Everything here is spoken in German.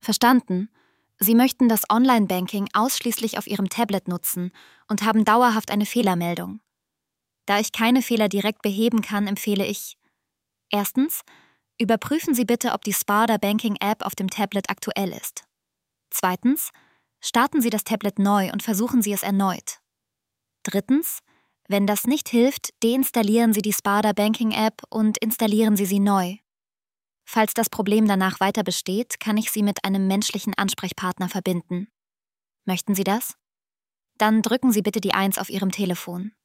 Verstanden. Sie möchten das Online-Banking ausschließlich auf Ihrem Tablet nutzen und haben dauerhaft eine Fehlermeldung. Da ich keine Fehler direkt beheben kann, empfehle ich: Erstens, überprüfen Sie bitte, ob die Sparda Banking App auf dem Tablet aktuell ist. Zweitens, starten Sie das Tablet neu und versuchen Sie es erneut. Drittens, wenn das nicht hilft, deinstallieren Sie die Sparda Banking App und installieren Sie sie neu. Falls das Problem danach weiter besteht, kann ich Sie mit einem menschlichen Ansprechpartner verbinden. Möchten Sie das? Dann drücken Sie bitte die 1 auf Ihrem Telefon.